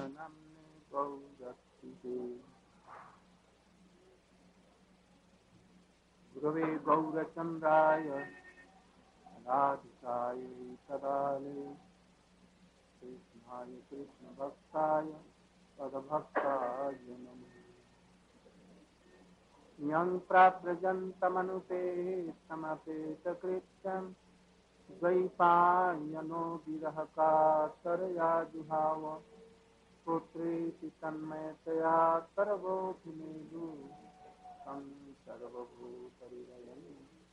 नाम्ने गौरक्षिते गुरवे गौरचन्द्राय राधिकाय तदालये कृष्णाय कृष्णभक्ताय तद्भक्ताय नमः। यं प्राव्रजन्तमनुपेतमपेतकृत्यं द्वैपायनो विरहकातरया जुहाव पुत्रेति तन्मयतया सर्वोऽभिनेदु तं सर्वभूतहृदयं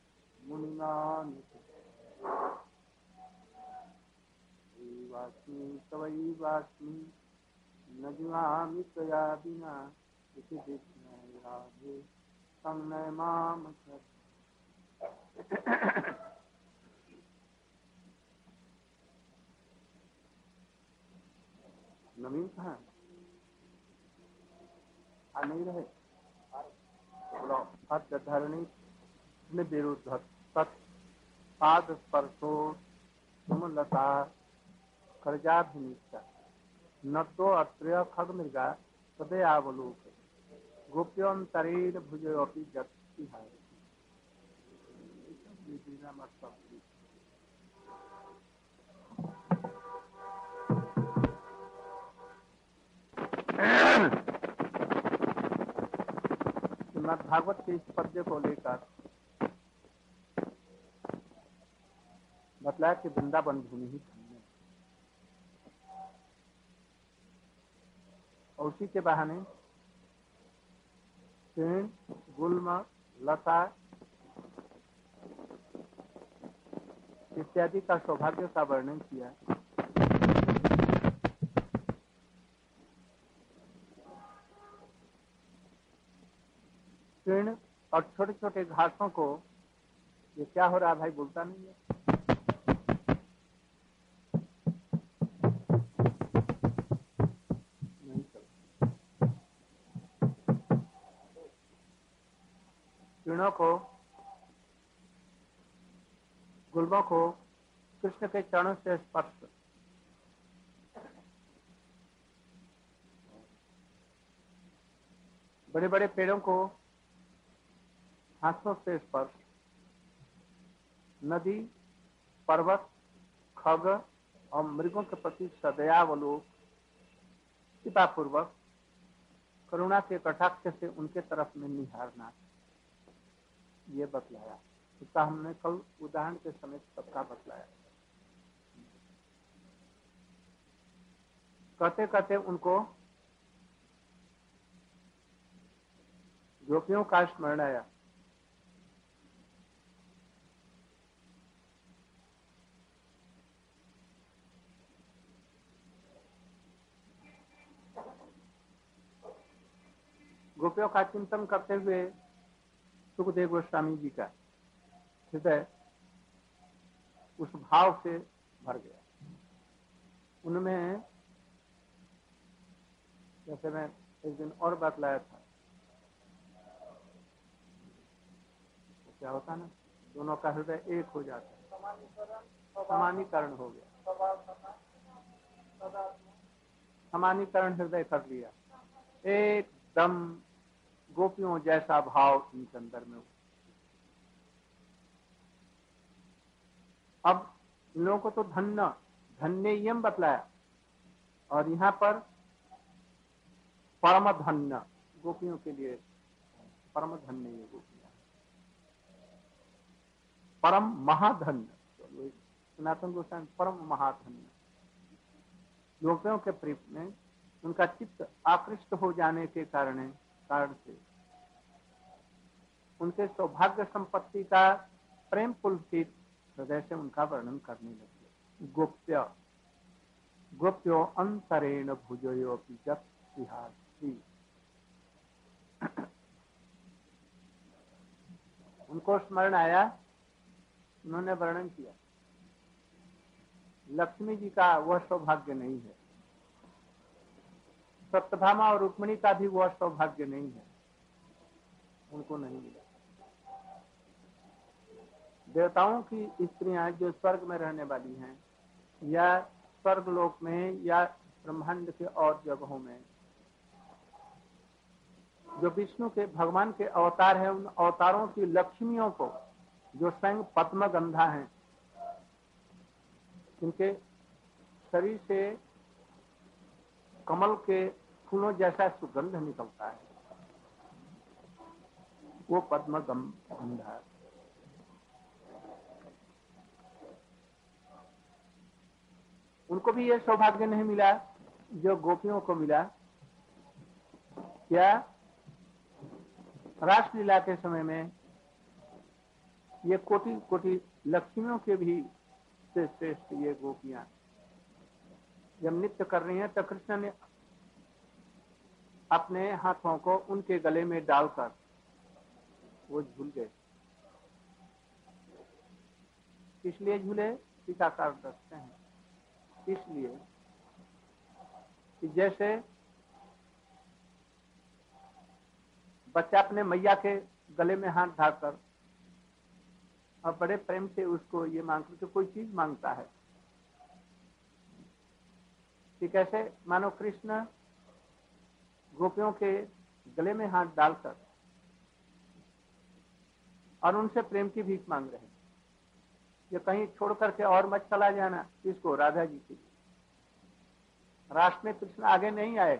मुनिनानुवास्मि तवैवास्मि न जीवामि त्वया विना इति विस्मय राधे संनय माम नवीन कहाँ आ नहीं रहे बोलो हद धरणी विरुद्ध तत्पाद स्पर्शो सुमलता खर्जाभिनीता नतो अत्र्य खग मृगा तदयावलोक गोप्योन्तरेण भुजयोपि जगतिहारी श्रीमद् भागवत के इस पद्य को लेकर बतलाया कि वृंदावन भूमि ही धन्य है और उसी के बहाने तृण गुल्म लता इत्यादि का सौभाग्य का वर्णन किया। तृण और छोटे छोटे घासों को ये क्या हो रहा है भाई बोलता नहीं है। तृणों को गुल्मों को कृष्ण के चरणों से स्पर्श बड़े बड़े पेड़ों को हाथों से स्पर्श नदी पर्वत खग और मृगों के प्रति सदयावलोक कृपापूर्वक करुणा के कटाक्ष से उनके तरफ में निहारना ये बतलाया। इसका हमने कल उदाहरण के समेत सबका बतलाया। कहते कहते उनको गोपियों का स्मरण आया। गोपियों का चिंतन करते हुए सुखदेव गोस्वामी जी का हृदय उस भाव से भर गया। उनमें जैसे मैं एक दिन और बतलाया था तो क्या होता ना दोनों का हृदय एक हो जाता है, समानीकरण हो गया, समानीकरण हृदय कर लिया, एकदम गोपियों जैसा भाव इनके अंदर में हो। अब इन लोगों को तो धन्ययम बतलाया और यहाँ पर परम धन्य गोपियों के लिए परम धन्य ये गोपियां परम महाधन्य सनातन गोस्वामी परम महाधन्य गोपियों के प्रेम में उनका चित्त आकृष्ट हो जाने के कारण से उनके सौभाग्य संपत्ति का प्रेम पुलकित हृदय से उनका वर्णन करने लगे। गोप्यो अंतरेण भुजयोपि जगतिहारी उनको स्मरण आया। उन्होंने वर्णन किया लक्ष्मी जी का वह सौभाग्य नहीं है, सत्यभामा और रुक्मिणी का भी वह सौभाग्य नहीं है, उनको नहीं मिला। देवताओं की स्त्रियां जो स्वर्ग में रहने वाली हैं या स्वर्ग लोक में या ब्रह्मांड के और जगहों में जो विष्णु के भगवान के अवतार हैं, उन अवतारों की लक्ष्मियों को जो स्वयं पद्मगंधा हैं, जिनके शरीर से कमल के फूलों जैसा सुगंध निकलता है, वो पद्मगंधा है। उनको भी ये सौभाग्य नहीं मिला जो गोपियों को मिला। क्या रासलीला के समय में ये कोटि कोटि लक्ष्मियों के भी से श्रेष्ठ ये गोपियां जब नृत्य कर रही हैं तो कृष्ण ने अपने हाथों को उनके गले में डालकर वो झूल गए। इसलिए झूले टीकाकार रखते हैं, इसलिए कि जैसे बच्चा अपने मैया के गले में हाथ डालकर और बड़े प्रेम से उसको ये मांगकर तो कोई चीज मांगता है, कि कैसे मानो कृष्ण गोपियों के गले में हाथ डालकर और उनसे प्रेम की भीख मांग रहे हैं। ये कहीं छोड़ करके और मत चला जाना, इसको राधा जी के लिए राष्ट्र में कृष्ण आगे नहीं आए,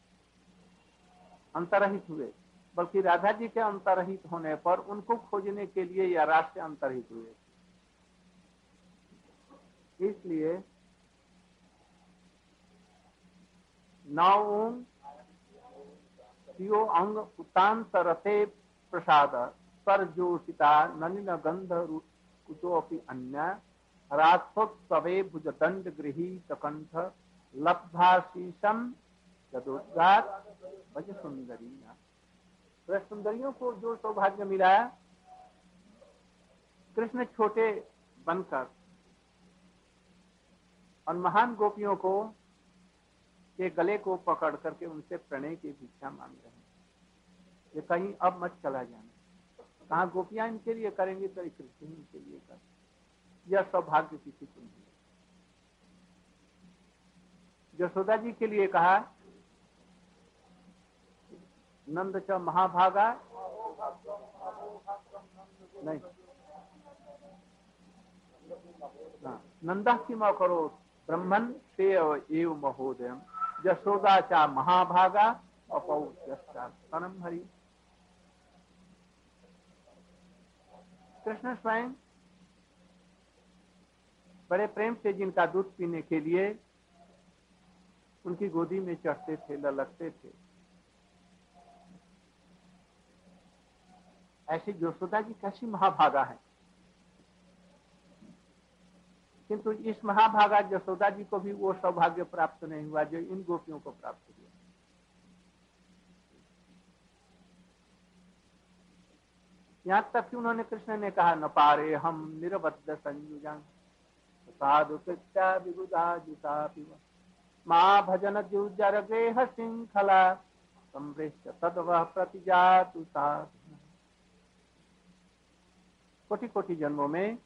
अंतरहित हुए, बल्कि राधा जी के अंतरहित होने पर उनको खोजने के लिए यह राष्ट्र अंतरहित हुए। इसलिए नौ यो अंग उतांत रथे प्रसाद सरजोषिता नलिन गंध कुतोपि अन्य रात्रोत्सवे भुजदंड गृहीत कंठ लब्धाशीषम यदोद्गार भज सुंदरी। सुंदरियों को जो सौभाग्य मिला, कृष्ण छोटे बनकर और महान गोपियों को के गले को पकड़ करके उनसे प्रणय की भिक्षा मांग रहे हैं। ये कहीं अब मत चला जाना, कहाँ गोपियां इनके लिए करेंगी तो कृष्ण इनके लिए कर। यह सौभाग्य किसी को नहीं। यशोदा जी के लिए कहा नंद च महाभागा नहीं, नंदा की माँ करो ब्रह्मन से एव महोदय यशोदा चा महाभागा अपौष्यम हरि। कृष्ण स्वयं बड़े प्रेम से जिनका दूध पीने के लिए उनकी गोदी में चढ़ते थे, ललकते थे, ऐसी यशोदा जी कैसी महाभागा है। किंतु इस महाभागा यशोदा जी को भी वो सौभाग्य प्राप्त नहीं हुआ जो इन गोपियों को प्राप्त हुआ। यहां तक कि उन्होंने कृष्ण ने कहा न पारे हम निरबद्ध संयुजं साधु कृत्या विबुधा जुता पिब माँ भजन जुजर गेह श्रृंखला संवृष्ट तद्वह प्रतिजातु साधु। कोटि कोटि जन्मों में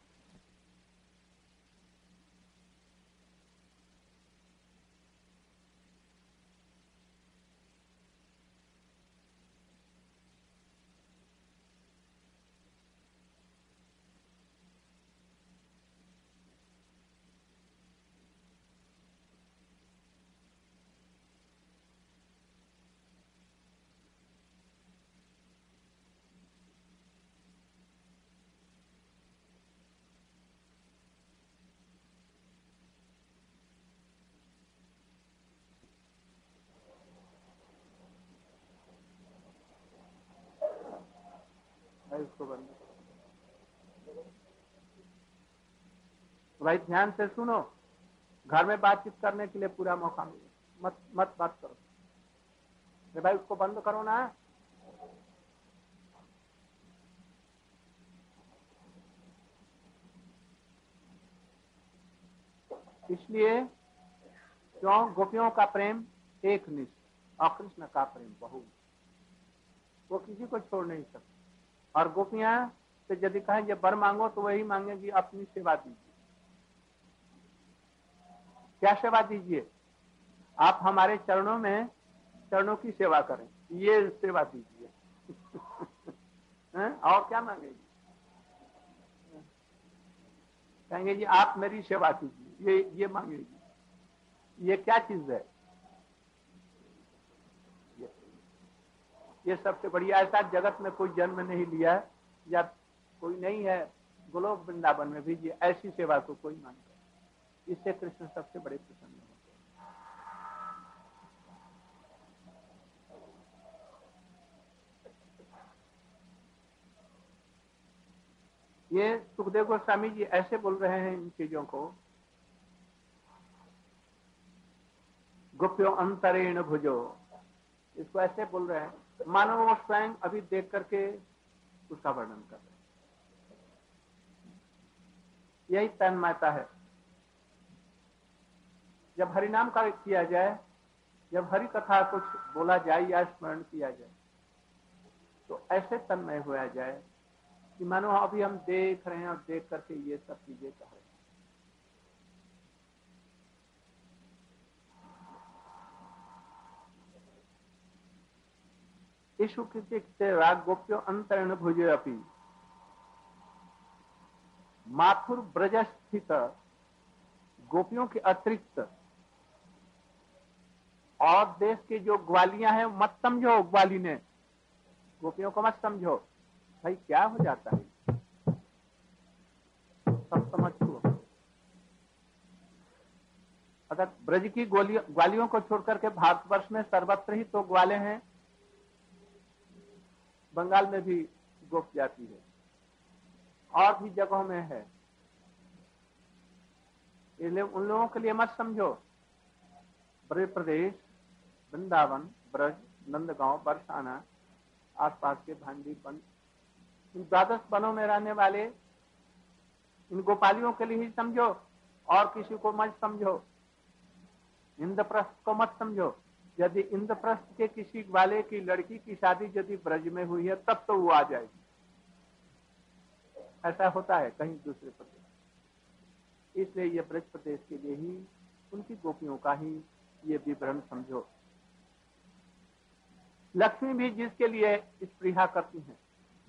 इसको बंद। भाई ध्यान से सुनो, घर में बातचीत करने के लिए पूरा मौका मिले, मत बात करो। भाई उसको बंद करो ना। इसलिए क्यों गोपियों का प्रेम एक निष्ठ और कृष्ण का प्रेम बहु, वो किसी को छोड़ नहीं सकते। और गोपियां से यदि कहें ये वर मांगो तो वही मांगेगी अपनी सेवा दीजिए। क्या सेवा दीजिए? आप हमारे चरणों की सेवा करें, ये सेवा दीजिए। और क्या मांगेगी? कहेंगे जी आप मेरी सेवा कीजिए, ये मांगेगी। ये क्या चीज है? ये सबसे बढ़िया। ऐसा जगत में कोई जन्म नहीं लिया है या कोई नहीं है, गोलोक वृंदावन में भी ये ऐसी सेवा को कोई मानता है। इससे कृष्ण सबसे बड़े प्रसन्न होते हैं। ये सुखदेव गोस्वामी जी ऐसे बोल रहे हैं इन चीजों को, गोप्यो अंतरेण भुजो, इसको ऐसे बोल रहे हैं मानो वो स्वयं अभी देख करके उसका वर्णन कर रहे हैं। यही तन्मयता है। जब हरिनाम का किया जाए, जब हरि कथा कुछ बोला जाए या स्मरण किया जाए, तो ऐसे तन्मय होया जाए कि मानो अभी हम देख रहे हैं और देख करके ये सब चीजें कह रहे हैं। ईशु के राग गोप्यो अंतरण भुजे अपी माथुर ब्रज स्थित, गोपियों के अतिरिक्त और देश के जो ग्वालियां हैं मत समझो, ग्वाली ने गोपियों को मत समझो। भाई क्या हो जाता है, सब समझ लो। अगर ब्रज की ग्वालियों को छोड़ करके भारतवर्ष में सर्वत्र ही तो ग्वाले हैं, बंगाल में भी गोप जाती है, और भी जगहों में है, इसलिए उन लोगों के लिए मत समझो। ब्रज प्रदेश, वृंदावन, ब्रज, नंदगांव, बरसाना, आसपास के भांडी वन, इन द्वादश वनों में रहने वाले इन गोपालियों के लिए ही समझो, और किसी को मत समझो। इंद्रप्रस्थ को मत समझो। यदि इंद्रप्रस्थ के किसी वाले की लड़की की शादी यदि ब्रज में हुई है तब तो वो आ जाएगी। ऐसा होता है कहीं दूसरे प्रदेश। इसलिए ये ब्रज प्रदेश के लिए ही उनकी गोपियों का ही ये विवरण समझो। लक्ष्मी भी जिसके लिए स्पृहा करती हैं,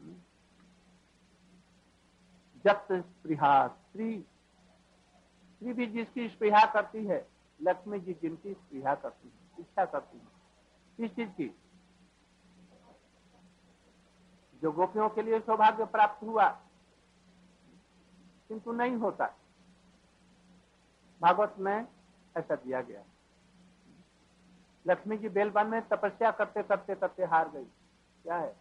जब स्पृहा स्त्री, स्त्री भी जिसकी स्पृहा करती है, लक्ष्मी जी जिनकी स्पृहा करती है, इच्छा करती है, किस चीज की? जो गोपियों के लिए सौभाग्य प्राप्त हुआ किंतु नहीं होता। भागवत में ऐसा दिया गया। लक्ष्मी जी बेलवन में तपस्या करते करते करते हार गई। क्या है?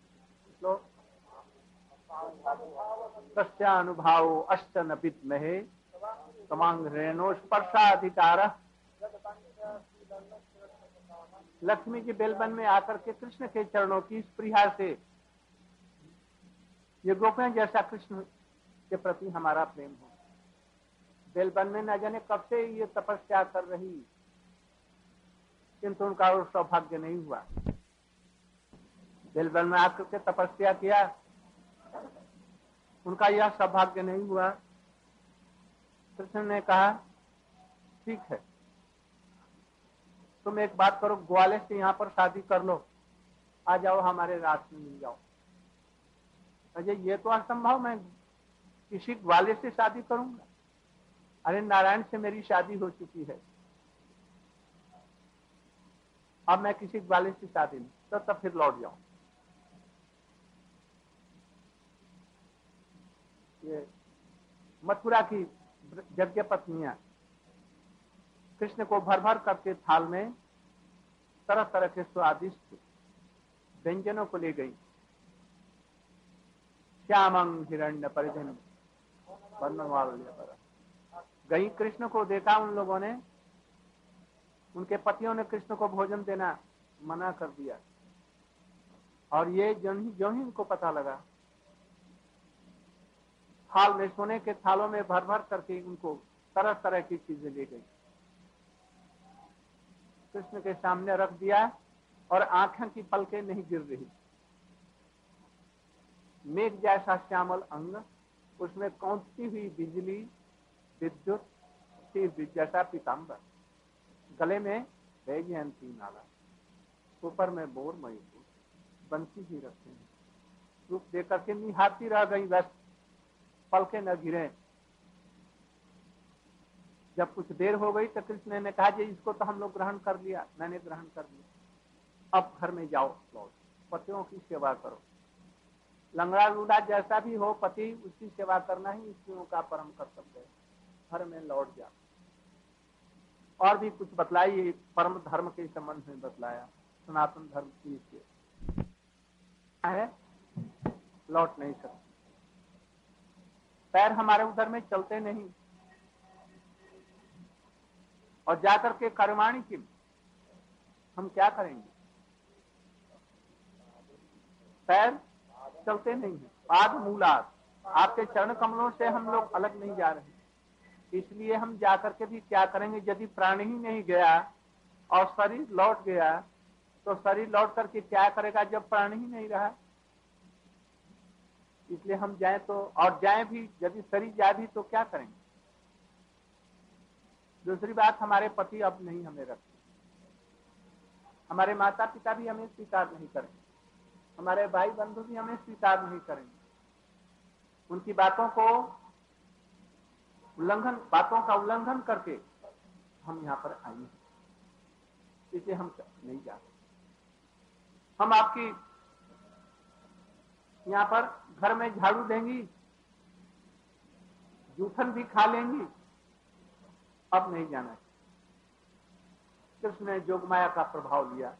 तस्यानुभावो अष्टन विद्महे तमांग रेणो स्पर्शाधिकार। लक्ष्मी जी बेलवन में आकर के कृष्ण के चरणों की स्पृहा से, ये गोपियां जैसा कृष्ण के प्रति हमारा प्रेम हो। बेलवन में न जाने कब से ये तपस्या कर रही, किंतु उनका वो सौभाग्य नहीं हुआ। बेलवन में आकर के तपस्या किया, उनका यह सौभाग्य नहीं हुआ। कृष्ण ने कहा ठीक है, तुम एक बात करो, ग्वाले से यहाँ पर शादी कर लो, आ जाओ हमारे रात में मिल जाओ। अजय ये तो असंभव, मैं किसी ग्वाले से शादी करूंगा? अरे नारायण से मेरी शादी हो चुकी है, अब मैं किसी ग्वाले से शादी नहीं, तो तब फिर लौट जाऊं। ये मथुरा की यज्ञ पत्नियां कृष्ण को भर भर करके थाल में तरह तरह के स्वादिष्ट व्यंजनों को ले गई। श्यामं हिरण्य परिधन गई, कृष्ण को देखा उन लोगों ने, उनके पतियों ने कृष्ण को भोजन देना मना कर दिया, और ये जो ही इनको पता लगा, थाल में, सोने के थालों में भर भर करके उनको तरह तरह की चीजें ले गई, कृष्ण के सामने रख दिया, और आंखें की पलकें नहीं गिर रही। मेघ जैसा श्यामल अंग, उसमें कौंधती हुई बिजली, विद्युत जैसा पीताम्बर, गले में वैजयंती नाला, ऊपर में मोर मयूर बंसी ही रखते हैं। रूप देकर के निहारती रह गई, बस पलके न गिरे। जब कुछ देर हो गई तो कृष्ण ने कहा जी इसको तो हम लोग ग्रहण कर लिया, मैंने ग्रहण कर लिया, अब घर में जाओ, लौट पतियों की सेवा करो। लंगड़ा लूढ़ा जैसा भी हो पति, उसकी सेवा करना ही स्त्रियों का परम कर्तव्य है। घर में लौट जाओ। और भी कुछ बतलाई, परम धर्म के संबंध में बतलाया, सनातन धर्म की है, लौट नहीं सकते। पैर हमारे उधर में चलते नहीं, और जाकर के कर्माणी की हम क्या करेंगे? पैर चलते नहीं है, पाद मूलाद, आपके चरण कमलों से हम लोग अलग नहीं जा रहे। इसलिए हम जाकर के भी क्या करेंगे? यदि प्राण ही नहीं गया और शरीर लौट गया, तो शरीर लौट करके क्या करेगा जब प्राण ही नहीं रहा? इसलिए हम जाए तो, और जाए भी, यदि शरीर जाए भी तो क्या करेंगे? दूसरी बात, हमारे पति अब नहीं हमें रखते, हमारे माता पिता भी हमें स्वीकार नहीं करेंगे, हमारे भाई बंधु भी हमें स्वीकार नहीं करेंगे। उनकी बातों का उल्लंघन करके हम यहाँ पर आए हैं, इसलिए हम नहीं जाते। हम आपकी यहाँ पर घर में झाड़ू देंगी, जूठन भी खा लेंगी, अब नहीं जाना। कृष्ण ने जोगमाया का प्रभाव लिया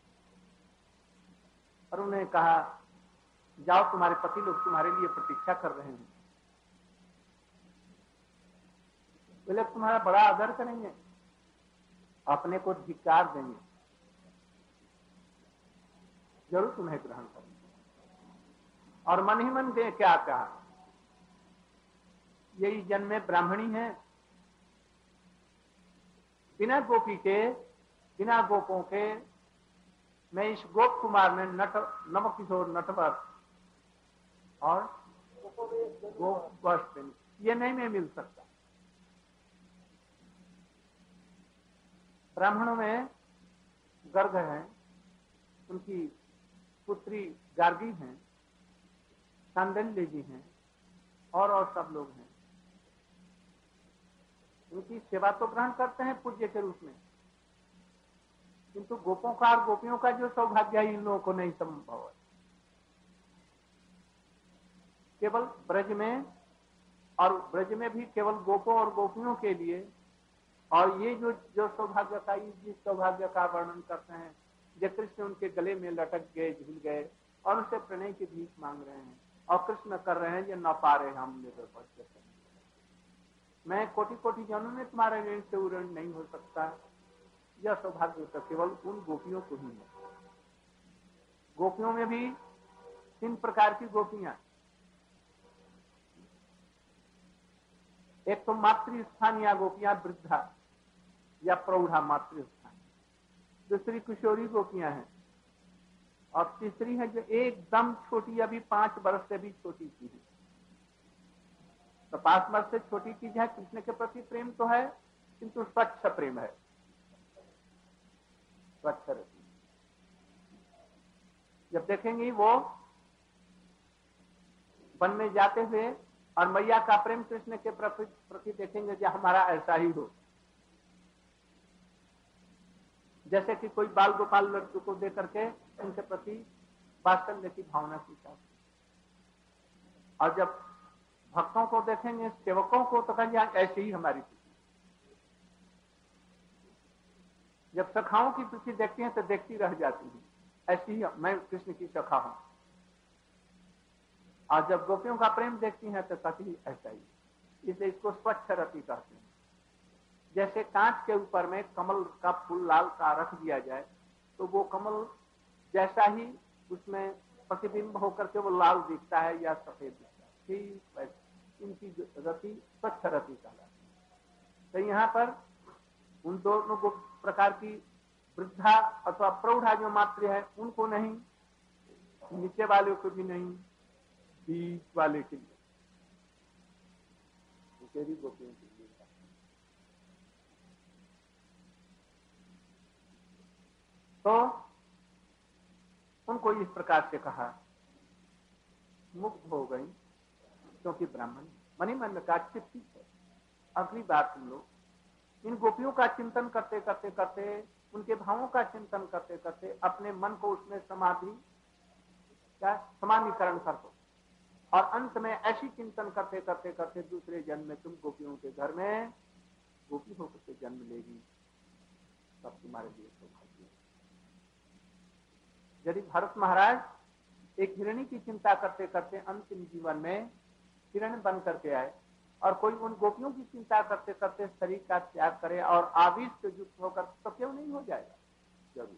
और उन्हें कहा जाओ, तुम्हारे पति लोग तुम्हारे लिए प्रतीक्षा कर रहे हैं, वे लोग तुम्हारा बड़ा आदर करेंगे, अपने को धिक्कार देंगे, जरूर तुम्हें ग्रहण करेंगे। और मन ही मन दे क्या कहा, यही जन्मे ब्राह्मणी है, बिना गोपी के, बिना गोपों के मैं इस गोप कुमार में नव किशोर नटवर और गोप वस्त्र ये नहीं मैं मिल सकता। ब्राह्मणों में गर्ग है, उनकी पुत्री गार्गी हैं, सांडल्य जी हैं, और सब लोग हैं। उनकी सेवा तो ग्रहण करते हैं पूज्य के रूप में, किंतु गोपों का और गोपियों का जो सौभाग्य है इन लोगों को नहीं संभव है। केवल ब्रज में, और ब्रज में भी केवल गोपों और गोपियों के लिए, और ये जो सौभाग्य का, जिस सौभाग्य का वर्णन करते हैं, जब कृष्ण उनके गले में लटक गए, झूल गए और उनसे प्रणय की भीख मांग रहे हैं, और कृष्ण कर रहे हैं ये न पा रहे हम निर्भर, मैं कोटि कोटि जनों में तुम्हारे ऋण से उऋण नहीं हो सकता। यह सौभाग्य तो केवल उन गोपियों को ही है। गोपियों में भी 3 प्रकार की गोपियां, एक तो मातृस्थानीय गोपियां, वृद्धा या प्रौढ़ा मातृस्थान, दूसरी किशोरी गोपियां हैं, और तीसरी है जो एकदम छोटी, अभी 5 वर्ष से भी छोटी सी है। तो 5 वर्ष से छोटी चीज है, कृष्ण के प्रति प्रेम तो है किंतु स्वच्छ प्रेम है, स्वच्छ रहती। जब देखेंगी वो वन में जाते हुए और मैया का प्रेम कृष्ण के प्रति देखेंगे जो हमारा ऐसा ही हो, जैसे कि कोई बाल गोपाल लड़की को देख करके उनके प्रति वात्सल्य की भावना की। और जब भक्तों को देखेंगे, सेवकों को, तो कहेंगे ऐसे ही हमारी प्रीति। जब सखाओं की प्रीति देखती हैं तो देखती रह जाती है, ऐसी ही मैं कृष्ण की सखा हूं। और जब गोपियों का प्रेम देखती हैं तो कहती ऐसा ही, इसलिए इसको स्वच्छ रति कहते हैं। जैसे कांच के ऊपर में कमल का फूल लाल का रख दिया जाए तो वो कमल जैसा ही उसमें प्रतिबिंब होकर के वो लाल दिखता है या सफेद दिखता है, ठीक वैसे इनकी रति स्वच्छ रति कहलाती है। तो यहाँ पर उन दोनों प्रकार की वृद्धा अथवा प्रौढ़ा जो मातृ है उनको नहीं, नीचे वाले को भी नहीं, बीच वाले के लिए, गोपियों के लिए। तो उनको इस प्रकार से कहा, मुग्ध हो गई क्योंकि ब्राह्मण। मनी मन में काट ठीक है। अगली बार तुम लोग इन गोपियों का चिंतन करते करते करते, उनके भावों का चिंतन करते करते अपने मन को उसमें समानीकरण कर दो, और अंत में ऐसी चिंतन करते करते करते दूसरे जन्म में तुम गोपियों के घर में गोपी होकर के जन्म लेगी, तब तुम्हारे लिए सौभाग्य। यदि भरत महाराज एक हिरणी की चिंता करते करते अंतिम जीवन में हिरण बन करके आए, और कोई उन गोपियों की चिंता करते करते शरीर का त्याग करे और आवेश से युक्त होकर, तो क्यों नहीं हो जाएगा? जरूर।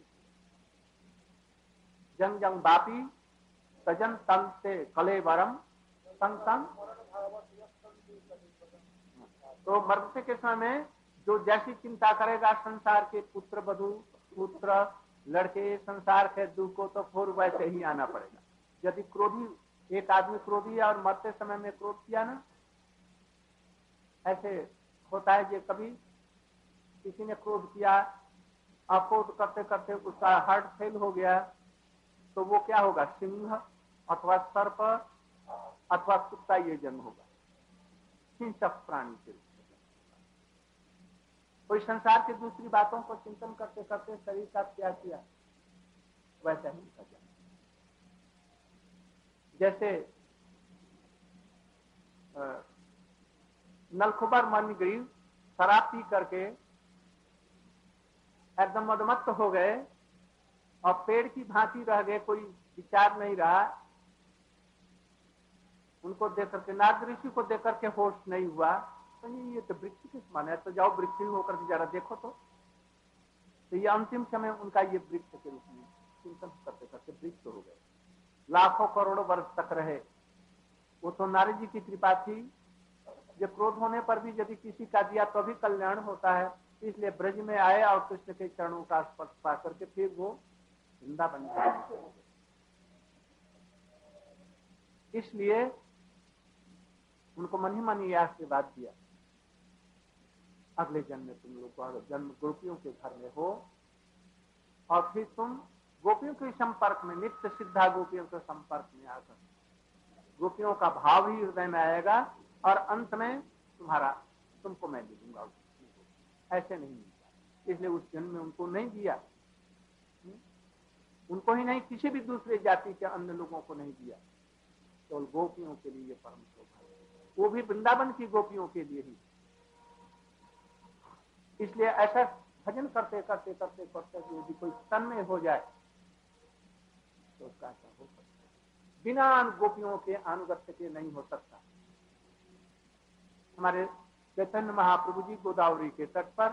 जंग जंग बापी सजन तन से कलेवरम संग संग। तो मरते के समय में जो जैसी चिंता करेगा संसार के पुत्र वधु पुत्र लड़के संसार के दुख को, तो फिर वैसे ही आना पड़ेगा। यदि क्रोधी एक आदमी क्रोधी है और मरते समय में क्रोध किया ना, ऐसे होता है कि कभी किसी ने क्रोध किया, क्रोध करते करते उसका हार्ट फेल हो गया, तो वो क्या होगा? सिंह अथवा सर्प अथवा कुत्ता ये जन्म होगा, हिंसक प्राणी के रूप में। कोई संसार की दूसरी बातों को चिंतन करते करते शरीर का त्याग किया, वैसा ही का जन्म। जैसे नलखुबर मणिग्रीव शराब पी करके एकदम मदमस्त हो गए और पेड़ की भांति रह गए, कोई विचार नहीं रहा। उनको देख करके, नारद ऋषि को देख करके होश नहीं हुआ, तो ये तो वृक्ष किस माने है, तो जाओ वृक्ष ही होकर के जरा देखो। तो ये अंतिम समय उनका ये वृक्ष के रूप में चिंतन करते करते वृक्ष हो गए, लाखों करोड़ों वर्ष तक रहे। वो तो नारद जी की कृपा थी, जो क्रोध होने पर भी यदि किसी का दिया तो भी कल्याण होता है, इसलिए ब्रज में आए और कृष्ण के चरणों का स्पर्श पा करके फिर वो वृंदावन गए। इसलिए उनको मन ही मन ये आशीर्वाद दिया, अगले जन्म में तुम लोग जन्म गोपियों के घर में हो, और फिर तुम गोपियों के संपर्क में, नित्य सिद्धा गोपियों के संपर्क में आकर गोपियों का भाव ही हृदय में आएगा, और अंत में तुमको मैं दे दूंगा। ऐसे नहीं मिलता, इसलिए उस जन्म में उनको नहीं दिया, उनको ही नहीं, किसी भी दूसरे जाति के अन्य लोगों को नहीं दिया, केवल गोपियों के लिए परम सौभाग्य, वो भी वृंदावन की गोपियों के लिए ही। इसलिए ऐसा भजन करते करते करते करते यदि कोई तन्मय हो जाए तो उसका ऐसा हो सकता है, बिना गोपियों के अनुगत्य के नहीं हो सकता। हमारे चैतन्य महाप्रभु जी गोदावरी के तट पर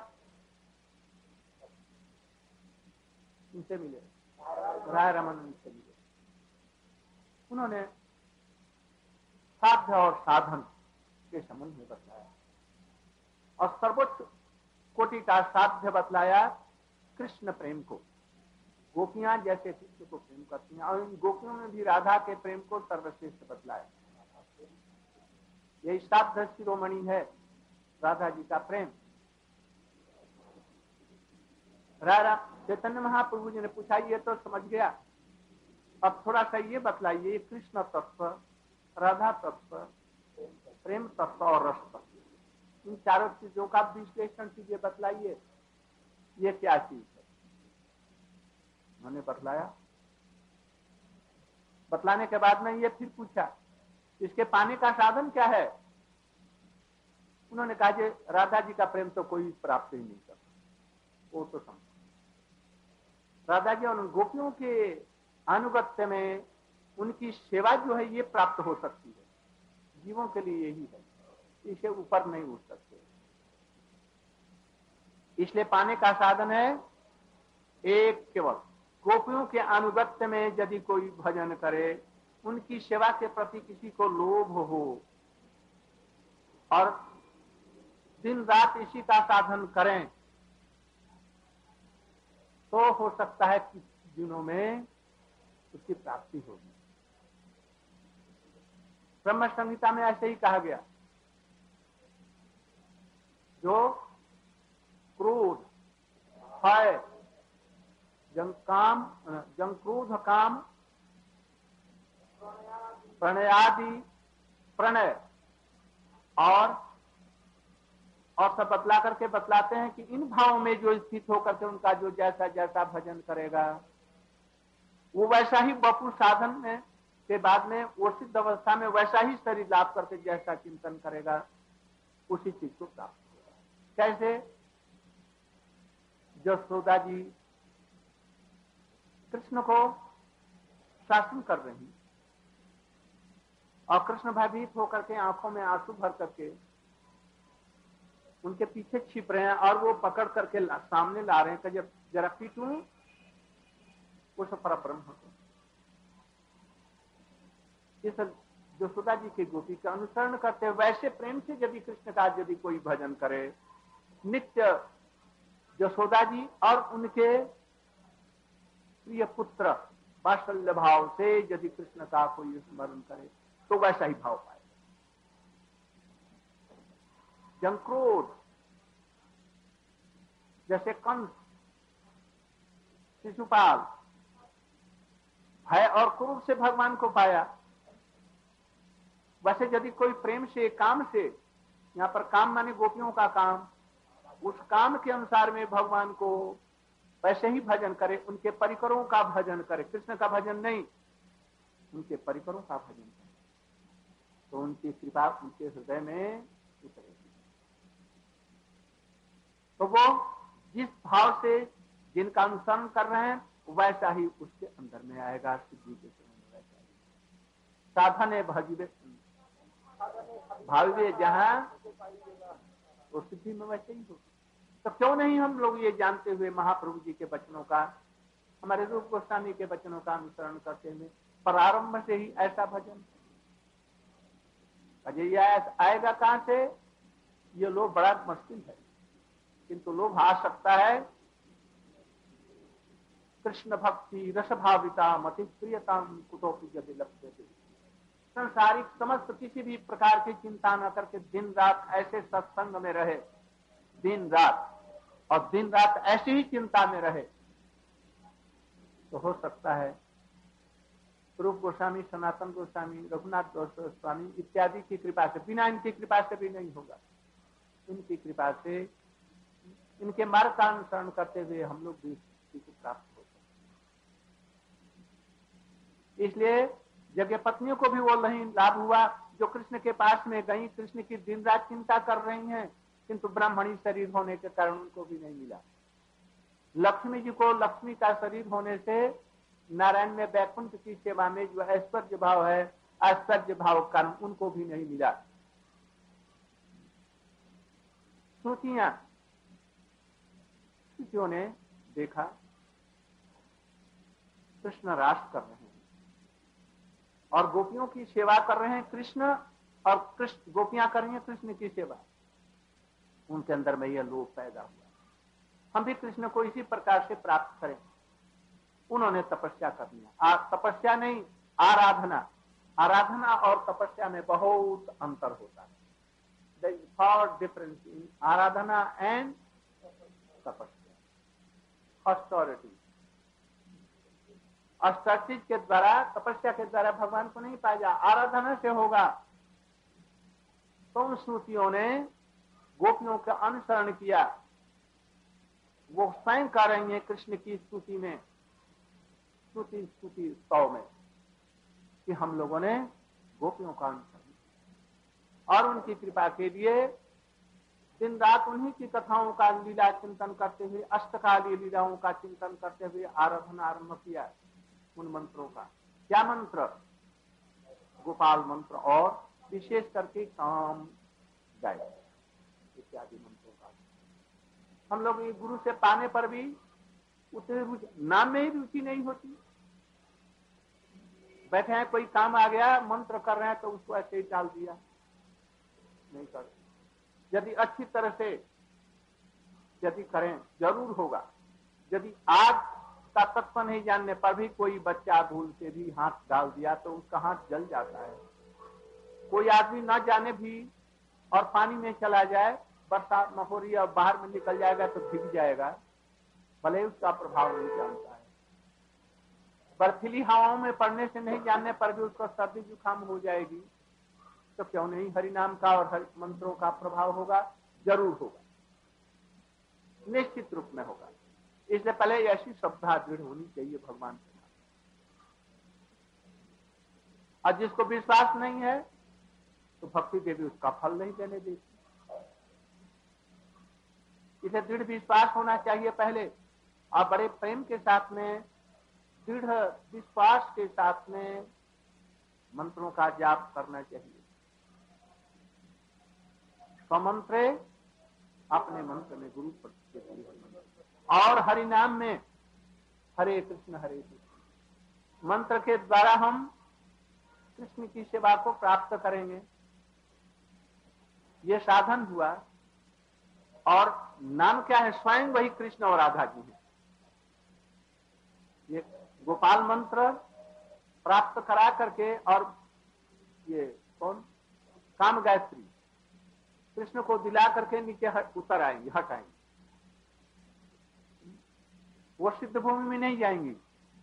उनसे मिले, राय रमन से मिले। उन्होंने साध्य और साधन के संबंध में बताया, और सर्वोच्च कोटि का साध्य बतलाया कृष्ण प्रेम को। गोपियां जैसे कृष्ण को प्रेम करती हैं, और इन गोपियों में भी राधा के प्रेम को सर्वश्रेष्ठ बतलाया। यही साध्य शिरोमणि है, राधा जी का प्रेम। चैतन्य महाप्रभु जी ने पूछा, ये तो समझ गया, अब थोड़ा सा ये बतलाइए, कृष्ण तत्व, राधा तत्व, प्रेम तत्व और रस तत्व, इन चारों चीजों का विश्लेषण कीजिए, बतलाइए ये क्या चीज है। उन्होंने बतलाया। बतलाने के बाद में ये फिर पूछा, इसके पाने का साधन क्या है? उन्होंने कहा, कि राधा जी का प्रेम तो कोई प्राप्त ही नहीं करता, वो तो समझ। राधा जी और उन गोपियों के अनुगत्य में उनकी सेवा जो है ये प्राप्त हो सकती है, जीवों के लिए यही है, इसे ऊपर नहीं उठ सकते। इसलिए पाने का साधन है एक, केवल गोपियों के अनुगत्य में यदि कोई भजन करे, उनकी सेवा के प्रति किसी को लोभ हो और दिन रात इसी का साधन करें, तो हो सकता है कि दिनों में उसकी प्राप्ति होगी। ब्रह्म संहिता में ऐसे ही कहा गया, जो क्रोध, भय, जंग क्रोध काम प्रणयादि प्रणय और सब बतलाते हैं कि इन भावों में जो स्थित होकर के उनका जो जैसा जैसा भजन करेगा वो वैसा ही वपुर साधन में के बाद में वो सिद्ध अवस्था में वैसा ही शरीर लाभ करके जैसा चिंतन करेगा उसी चीज को प्राप्त होगा। कैसे यशोदा जी कृष्ण को शासन कर रही हैं और कृष्ण भयभीत होकर के आंखों में आंसू भर करके उनके पीछे छिप रहे हैं और वो पकड़ करके सामने ला रहे हैं कि जब जरा पीटूं वो सब परब्रह्म होते। इस यशोदा जी की गोपी का अनुसरण करते वैसे प्रेम से यदि कृष्ण का यदि कोई भजन करे नित्य यशोदा जी और उनके प्रिय पुत्र वात्सल्य भाव से यदि कृष्ण का कोई स्मरण करे तो वैसा ही भाव पाए। जंक्रोध जैसे कंस शिशुपाल भय और क्रोध से भगवान को पाया वैसे यदि कोई प्रेम से काम से यहाँ पर काम माने गोपियों का काम उस काम के अनुसार में भगवान को वैसे ही भजन करे उनके परिकरों का भजन करे कृष्ण का भजन नहीं उनके परिकरों का भजन करे तो उनकी कृपा उनके हृदय में उतरेगी। तो वो जिस भाव से जिनका अनुसरण कर रहे हैं वैसा ही उसके अंदर में आएगा सिद्धि के समय में वैसा ही साधन है भजिवे भाविवे जहां वो सिद्धि में वैसे ही होगी। तो क्यों नहीं हम लोग ये जानते हुए महाप्रभु जी के वचनों का हमारे रूप गोस्वामी के वचनों का अनुसरण करते हुए प्रारंभ से ही ऐसा भजन अजय आएगा कहां से ये लोभ बड़ा मुश्किल है किंतु लोभ आ सकता है कृष्ण भक्ति रसभाविता मति प्रियता कुतोपि यदि लक्ष्य संसारिक समस्त किसी भी प्रकार की चिंता न करके दिन रात ऐसे सत्संग में रहे दिन रात और दिन रात ऐसी ही चिंता में रहे तो हो सकता है रूप गोस्वामी सनातन गोस्वामी रघुनाथ गोस्वामी इत्यादि की कृपा से बिना इनकी कृपा से भी नहीं होगा। इनकी कृपा से इनके मार्ग का अनुसरण करते हुए हम लोग भी स्थिति को प्राप्त हो सकते। इसलिए यज्ञ पत्नियों को भी वो नहीं लाभ हुआ जो कृष्ण के पास में गई कृष्ण की दिन रात चिंता कर रही हैं किंतु ब्राह्मणी शरीर होने के कारण उनको भी नहीं मिला। लक्ष्मी जी को लक्ष्मी का शरीर होने से नारायण में वैकुंठ की सेवा में जो ऐश्वर्य भाव है आश्चर्य भाव कारण उनको भी नहीं मिला। श्रुतियों ने देखा कृष्ण रास कर रहे हैं और गोपियों की सेवा कर रहे हैं कृष्ण और कृष्ण गोपियां कर रही हैं कृष्ण की सेवा उनके अंदर में यह लोभ पैदा हुआ हम भी कृष्ण को इसी प्रकार से प्राप्त करें। उन्होंने तपस्या कर लिया तपस्या नहीं आराधना आराधना और तपस्या में बहुत अंतर होता है। There is far difference in aradhana and tapasya. Austerity अस्टचिज के द्वारा तपस्या के द्वारा भगवान को नहीं पाया जा आराधना से होगा। तो उन श्रुतियों ने गोपियों का अनुसरण किया वो स्वयं कर रही है कृष्ण की स्तुति में स्तुति स्तव में कि हम लोगों ने गोपियों का अनुसरण और उनकी कृपा के लिए दिन रात उन्हीं की कथाओं का लीला चिंतन करते हुए अष्टकालीय लीलाओं का चिंतन करते हुए आराधना आरंभ किया उन मंत्रों का। क्या मंत्र गोपाल मंत्र और विशेष करके काम गाय इत्यादि मंत्रों का हम लोग ये गुरु से पाने पर भी उतने रुचि नाम में ही रुचि नहीं होती। बैठे हैं कोई काम आ गया मंत्र कर रहे हैं तो उसको ऐसे ही टाल दिया नहीं कर। यदि अच्छी तरह से यदि करें जरूर होगा। यदि आग का तत्व नहीं जानने पर भी कोई बच्चा भूल से भी हाथ डाल दिया तो उसका हाथ जल जाता है। कोई आदमी ना जाने भी और पानी में चला जाए बरसात में हो रही है और बाहर में निकल जाएगा तो भीग जाएगा भले उसका प्रभाव नहीं जानता है। बर्फीली हवाओं में पड़ने से नहीं जानने पर भी उसको सर्दी जुकाम हो जाएगी, तो क्यों नहीं हरि नाम का और हरि मंत्रों का प्रभाव होगा? जरूर होगा, निश्चित रूप में होगा। इसलिए पहले ऐसी श्रद्धा दृढ़ होनी चाहिए भगवान के नाम। और जिसको विश्वास नहीं है तो भक्ति देवी उसका फल नहीं देने देती। इसे दृढ़ विश्वास होना चाहिए पहले, और बड़े प्रेम के साथ में, दृढ़ विश्वास के साथ में मंत्रों का जाप करना चाहिए। स्वमंत्रे, अपने मंत्र में गुरु और हरि नाम में हरे कृष्ण मंत्र के द्वारा हम कृष्ण की सेवा को प्राप्त करेंगे। ये साधन हुआ। और नाम क्या है? स्वयं वही कृष्ण और राधा जी है। ये गोपाल मंत्र प्राप्त करा करके, और ये कौन? काम गायत्री कृष्ण को दिला करके नीचे उतर आएंगे, हट आएंगे। वो सिद्ध भूमि में नहीं जाएंगी।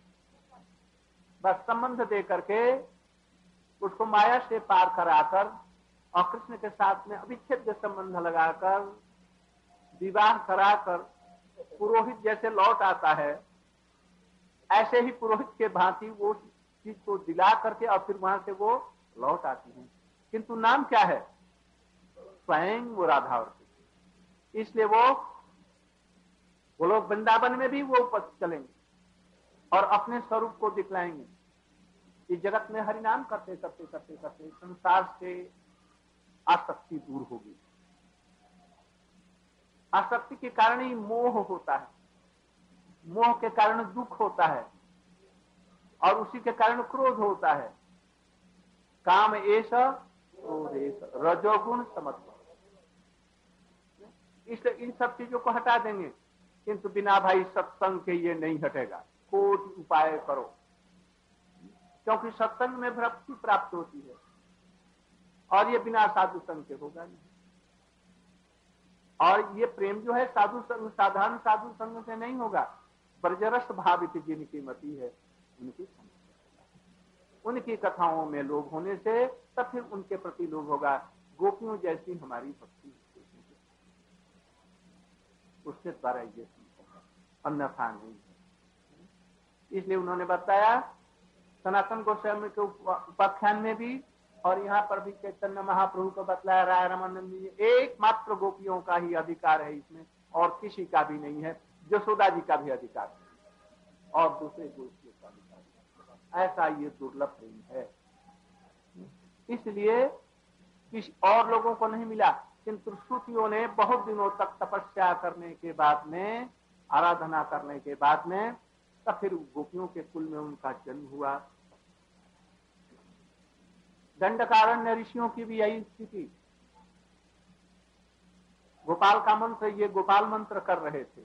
बस संबंध दे करके उसको माया से पार कराकर और कृष्ण के साथ में अविच्छेद्य संबंध लगाकर विवाह कराकर पुरोहित जैसे लौट आता है, ऐसे ही पुरोहित के भांति वो चीज को दिला करके और फिर वहां से वो लौट आती है। किंतु नाम क्या है? स्वयं वो राधा और कृष्ण। इसलिए वो लोग वृंदावन में भी वो चलेंगे और अपने स्वरूप को दिखलाएंगे। इस जगत में हरिनाम करते करते करते करते संसार से आसक्ति दूर होगी। आसक्ति के कारण ही मोह होता है, मोह के कारण दुख होता है, और उसी के कारण क्रोध होता है। काम एष रजोगुण समत्व। इसलिए इन सब चीजों को हटा देंगे, किंतु बिना भाई सत्संग के ये नहीं हटेगा। कोई उपाय करो, क्योंकि सत्संग में भक्ति प्राप्त होती है और ये बिना साधु संग के होगा नहीं। और ये प्रेम जो है साधु संग, साधारण साधु संग से नहीं होगा। ब्रजरस भावित जिनकी मति है उनकी कथाओं में लोग होने से तब फिर उनके प्रति लोग होगा। गोपियों जैसी हमारी भक्ति उसके द्वारा ये होगा, अन्यथा नहीं है। इसलिए उन्होंने बताया सनातन गोस्वामी के उपाख्यान में भी और यहाँ पर भी चैतन्य महाप्रभु को बतलाया राय रामानंद जी, एकमात्र गोपियों का ही अधिकार है इसमें, और किसी का भी नहीं है। यशोदा जी का भी अधिकार है और दूसरे गोपियों का अधिकार। ऐसा ये दुर्लभ प्रेम है, इसलिए किसी और लोगों को नहीं मिला। किंतु श्रुतियों ने बहुत दिनों तक तपस्या करने के बाद में, आराधना करने के बाद में, तब फिर गोपियों के कुल में उनका जन्म हुआ। दंडकारण्य ऋषियों की भी यही स्थिति। गोपाल का मंत्र, ये गोपाल मंत्र कर रहे थे।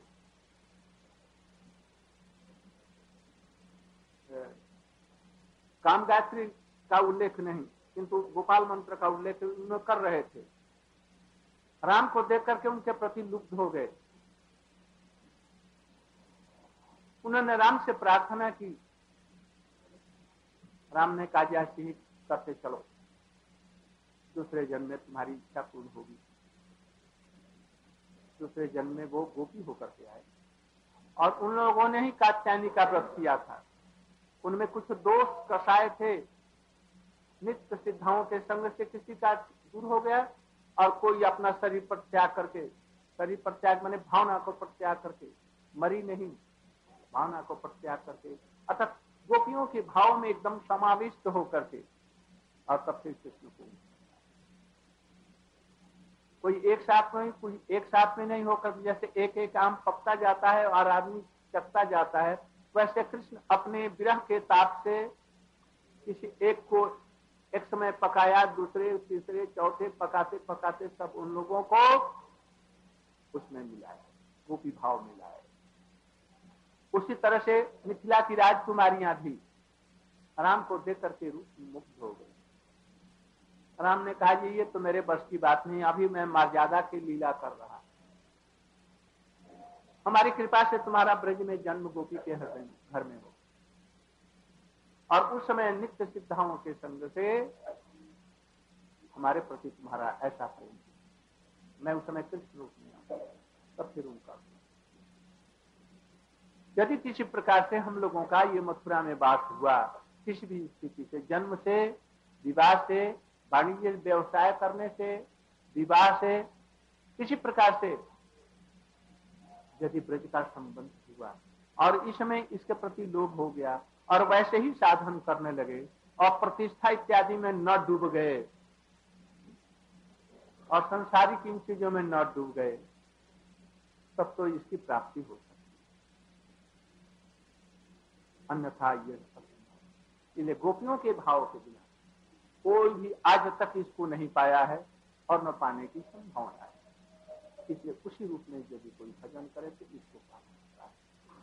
काम गायत्री का उल्लेख नहीं, किंतु गोपाल मंत्र का उल्लेख उन्होंने कर रहे थे। राम को देख करके उनके प्रति लुब्ध हो गए। उन्होंने राम से प्रार्थना की। राम ने कहा जैसे ही करते चलो, दूसरे जन्म में तुम्हारी इच्छा पूर्ण होगी। दूसरे जन्म में वो गोपी होकर के आए और उन लोगों ने ही कात्यायनी का व्रत किया था। उनमें कुछ दोष कसाए थे, नित्य सिद्धाओं के संग से किसी का दूर हो गया और कोई अपना शरीर पर त्याग करके, शरीर पर त्याग माने भावना को परित्याग करके, मरी नहीं, भावना को परित्याग करके, अतः गोपियों के भाव में एकदम समाविष्ट होकर के, और तब फिर कृष्ण को कोई एक साथ में, कोई एक साथ में नहीं होकर, जैसे एक एक आम पकता जाता है और आदमी चखता जाता है, वैसे कृष्ण अपने विरह के ताप से किसी एक को एक समय पकाया, दूसरे तीसरे चौथे पकाते पकाते सब उन लोगों को उसमें मिलाया, गोपी भाव मिलाया। उसी तरह से मिथिला की राजकुमारियां भी राम को देख करके रूप मुक्त हो गई। राम ने कहा जी ये तो मेरे बस की बात नहीं, अभी मैं मर्यादा की लीला कर रहा, हमारी कृपा से तुम्हारा ब्रज में जन्म गोपी के घर में हो। और उस समय नित्य सिद्धाओं के संग से हमारे प्रति तुम्हारा ऐसा प्रेम, मैं उस समय कृष्ण रूप में आऊं, तब फिर उनका। यदि किसी प्रकार से हम लोगों का ये मथुरा में बात हुआ, किसी भी स्थिति से, जन्म से, विवाह से, वाणिज्य व्यवसाय करने से, विवाह से, किसी प्रकार से यदि ब्रज का संबंध हुआ और इस समय इसके प्रति लोभ हो गया और वैसे ही साधन करने लगे और प्रतिष्ठा इत्यादि में न डूब गए और संसारिक इन चीजों में न डूब गए, तब तो इसकी प्राप्ति हो सकती, अन्यथा ये इसलिए गोपियों के भाव के बिना कोई भी आज तक इसको नहीं पाया है और न पाने की संभावना है। इसलिए उसी रूप में यदि कोई भजन करे तो इसको प्राप्त होता है।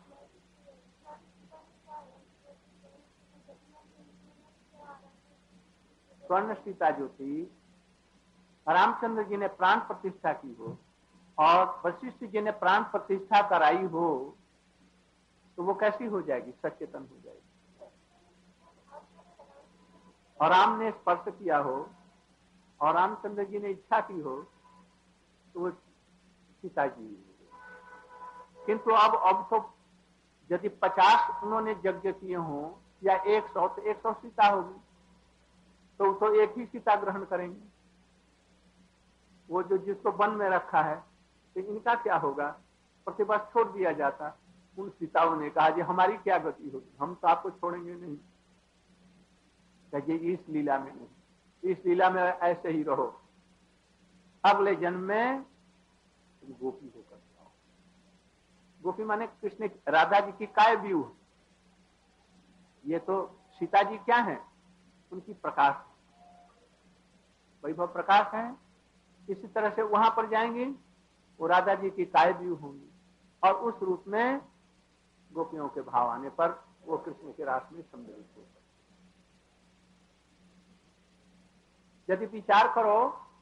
स्वर्ण सीता जो थी, रामचंद्र जी ने प्राण प्रतिष्ठा की हो और वशिष्ठ जी ने प्राण प्रतिष्ठा कराई हो, तो वो कैसी हो जाएगी? सचेतन हो जाएगी। और राम ने स्पर्श किया हो और रामचंद्र जी ने इच्छा की हो तो वो सीता जी। किंतु अब तो यदि 50 उन्होंने यज्ञ किए हों या 100, तो 100 सीता होगी, तो एक ही सीता ग्रहण करेंगे। वो जो जिसको वन में रखा है, तो इनका क्या होगा? प्रतिवर्ष छोड़ दिया जाता। उन सीताओं ने कहा, जी हमारी क्या गति होगी, हम तो आपको छोड़ेंगे नहीं। कहिए इस लीला में नहीं, इस लीला में ऐसे ही रहो, अगले जन्म में गोपी होकर जाओ। गोपी माने कृष्ण, राधा जी की काय व्यू। ये तो सीता जी क्या है? उनकी प्रकाश, वैभव प्रकाश है। इसी तरह से वहां पर जाएंगे, वो राधा जी की काय व्यू होंगी और उस रूप में गोपियों के भाव आने पर वो कृष्ण के रास में सम्मिलित हो। यदि विचार करो,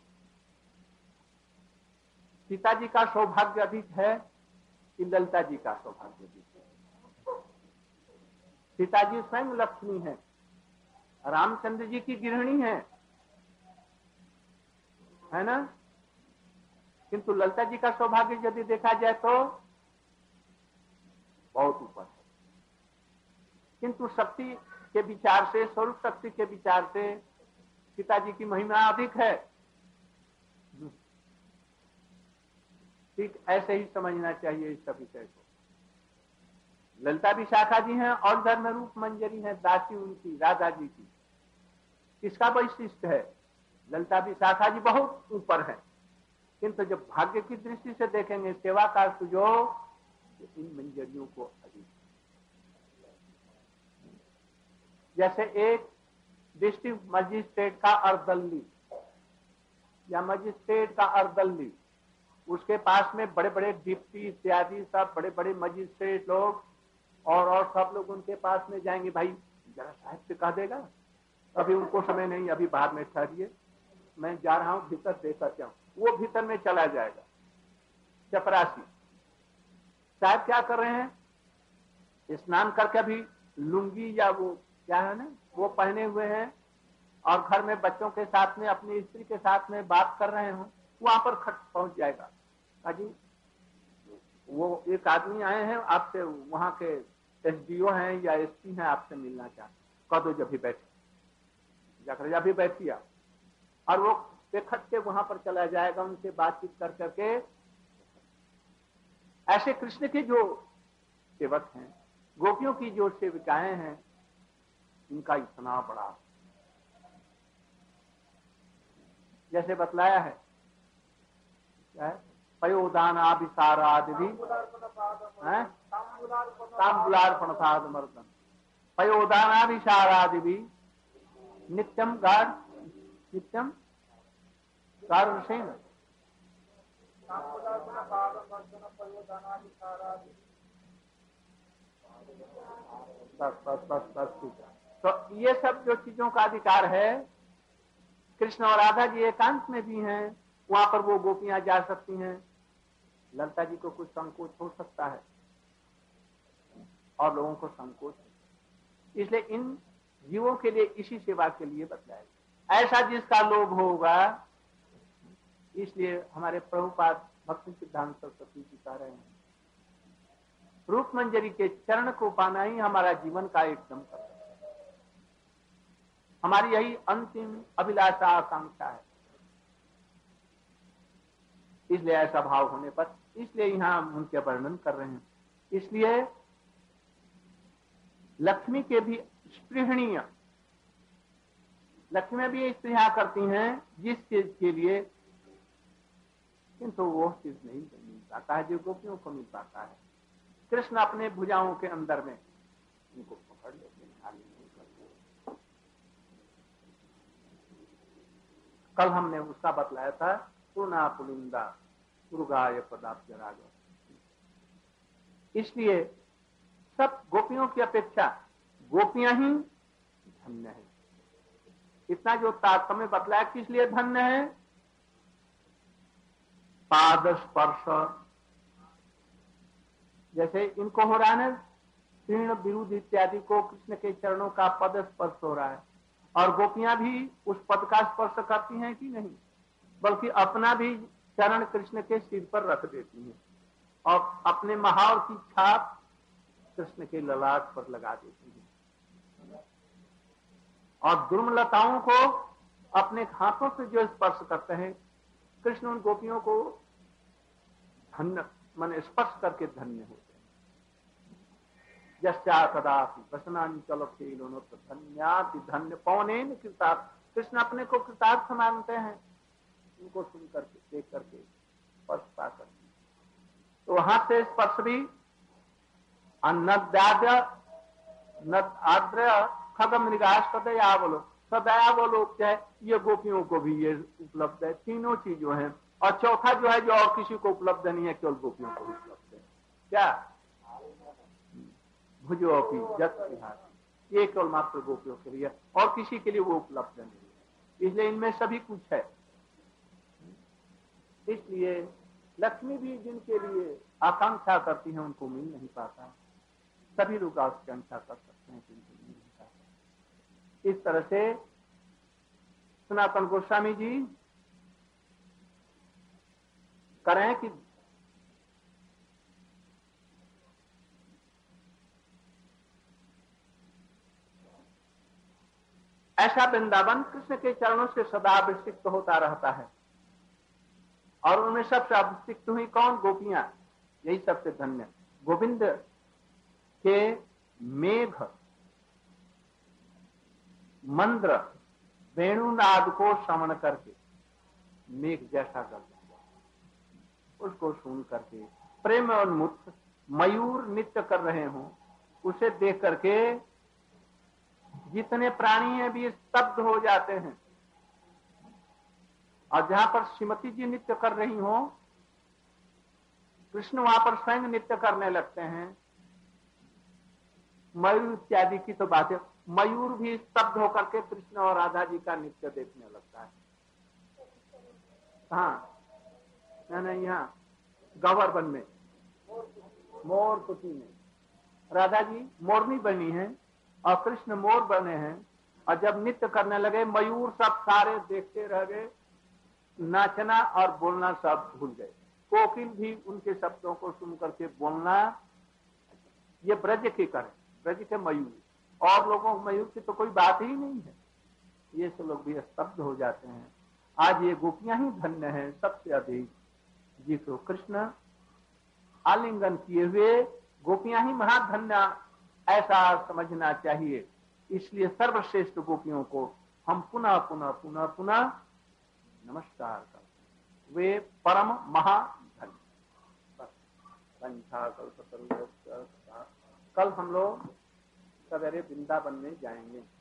सीता जी का सौभाग्य अधिक है कि ललिता जी का सौभाग्य अधिक है? सीता जी स्वयं लक्ष्मी है, रामचंद्र जी की गृहिणी है ना? किंतु ललिता जी का सौभाग्य यदि देखा जाए तो बहुत ऊपर है। किंतु शक्ति के विचार से, स्वरूप शक्ति के विचार से सीता जी की महिमा अधिक है। ठीक ऐसे ही समझना चाहिए इस सब विषय को। ललिता विशाखा जी हैं और धर्म रूप मंजरी है, दासी उनकी राधा जी की। किसका वैशिष्ट है? ललिता विशाखा जी बहुत ऊपर है, किंतु जब भाग्य की दृष्टि से देखेंगे, सेवा का सुजोग, तो इन मंजरियों को अधिक। जैसे एक डिस्ट्रिक्ट मजिस्ट्रेट का अर्दल्ली या मजिस्ट्रेट का अर्दल्ली, उसके पास में बड़े बड़े डिप्टी इत्यादि सब बड़े बड़े मजिस्ट्रेट लोग और सब लोग उनके पास में जाएंगे, भाई जरा साहब से कह देगा, अभी उनको समय नहीं, अभी बाहर में ठहरिए, मैं जा रहा हूं भीतर देखा क्या। वो भीतर में चला जाएगा। चपरासी साहब क्या कर रहे हैं? स्नान करके अभी लुंगी या वो क्या है ना, वो पहने हुए हैं और घर में बच्चों के साथ में, अपनी स्त्री के साथ में बात कर रहे हो, वहां पर खट पहुंच जाएगा। अजी वो एक आदमी आए हैं आपसे, वहां के एसडीओ हैं या एसपी हैं, आपसे मिलना चाहते, कह दो जब भी बैठे, जाकर जब भी बैठिए, और वो बेखट के वहां पर चला जाएगा, उनसे बातचीत कर करके। ऐसे कृष्ण के जो सेवक हैं, गोपियों की जो सेविकाएं हैं, इनका इतना बड़ा, जैसे बतलाया है क्या है, पयोदानाभिसारादिवि तांबुलार्पणसादमर्दन, पयोदानाभिसारादिवि नित्यम गारुसेन। तो ये सब जो चीजों का अधिकार है, कृष्ण और राधा जी एकांत में भी हैं, वहां पर वो गोपियां जा सकती हैं। ललिता जी को कुछ संकोच हो सकता है और लोगों को संकोच है, इसलिए इन जीवों के लिए इसी सेवा के लिए बतलाया। ऐसा जिसका लोभ होगा, इसलिए हमारे प्रभुपाद भक्ति सिद्धांत सरस्वती जी कह रहे हैं, रूप मंजरी के चरण को पाना ही हमारा जीवन का एकदम कर्तव्य है। हमारी यही अंतिम अभिलाषा आकांक्षा है। इसलिए ऐसा भाव होने पर, इसलिए यहां हम उनके वर्णन कर रहे हैं। इसलिए लक्ष्मी के भी स्पृहणीय, लक्ष्मी भी स्त्रियां करती हैं जिस चीज के लिए, किंतु वो चीज नहीं मिल पाता है जो गोपियों को मिल पाता है। कृष्ण अपने भुजाओं के अंदर में उनको पकड़ लेते हैं, खाली नहीं करते। कल हमने उसका बतलाया था, पूर्णा पुलिंदा दुर्गाय पदाब्ज राग। इसलिए सब गोपियों की अपेक्षा गोपियां ही धन्य है। इतना जो तारतम्य बतलाया, किस लिए धन्य है? पाद स्पर्श, जैसे इनको हो रहा है तीर्ण विरुद्ध इत्यादि को कृष्ण के चरणों का पद स्पर्श हो रहा है, और गोपियां भी उस पद का स्पर्श करती हैं कि नहीं, बल्कि अपना भी चरण कृष्ण के सिर पर रख देती हैं और अपने महावर की छाप कृष्ण के ललाट पर लगा देती हैं, और दुर्मलताओं को अपने हाथों से जो स्पर्श करते हैं, कृष्ण उन गोपियों को धन्य मन स्पर्श करके धन्य होते हैं। यश्चा कदापि वसनानि चलो धन्याति धन्य पौनेन कृतार्थ। कृष्ण अपने को कृतार्थ मानते हैं उनको सुन करके, देख करके, स्पर्श पा करके। तो वहां से स्पर्श भी अन्नद्याद्य न आद्र खग मृगा सदयावलो, सदयावलोक है, ये गोपियों को भी ये उपलब्ध है। तीनों चीजों हैं, और चौथा जो है जो और किसी को उपलब्ध नहीं है, केवल गोपियों को उपलब्ध है। क्या? भुजो की जस विहार, ये केवल मात्र गोपियों के लिए, और किसी के लिए वो उपलब्ध नहीं है। इसलिए इनमें सभी कुछ है। इसलिए लक्ष्मी भी जिनके लिए आकांक्षा करती है उनको मिल नहीं पाता, सभी लोग आकांक्षा कर सकते हैं जिनको मिल नहीं पाता। इस तरह से सनातन गोस्वामी जी करें कि ऐसा वृंदावन कृष्ण के चरणों से सदा अभिषिक्त होता रहता है, और उनमें सबसे अभिषिक्त हुई कौन? गोपियां। यही सबसे धन्य। गोविंद के मेघ मंद्र वेणुनाद को श्रवण करके, मेघ जैसा कर उसको सुन करके प्रेम उन्मुक्त मयूर नृत्य कर रहे हों, उसे देख करके जितने प्राणी हैं भी स्तब्ध हो जाते हैं। और जहां पर श्रीमती जी नृत्य कर रही हो, कृष्ण वहां पर स्वयं नृत्य करने लगते हैं। मयूर इत्यादि की तो बात है, मयूर भी स्तब्ध होकर के कृष्ण और राधा जी का नृत्य देखने लगता है। हाँ, नहीं, यहाँ गवर्धन में मोर कुटी में राधा जी मोरनी बनी है और कृष्ण मोर बने हैं, और जब नृत्य करने लगे मयूर सब सारे देखते रह गए, नाचना और बोलना सब भूल गए। कोकिल भी उनके शब्दों को सुन करके बोलना, ये ब्रज के करें, ब्रज के मयूर, और लोगों मयूर की तो कोई बात ही नहीं है। ये सब लोग भी स्तब्ध हो जाते हैं। आज ये गोपियां ही धन्य हैं सबसे अधिक, जिसको कृष्ण आलिंगन किए हुए गोपियां ही महाधन्य, ऐसा समझना चाहिए। इसलिए सर्वश्रेष्ठ गोपियों को हम पुनः पुनः पुनः पुनः नमस्कार करते, वे परम महाधन्य। कल हम लोग सवेरे वृंदावन में जाएंगे।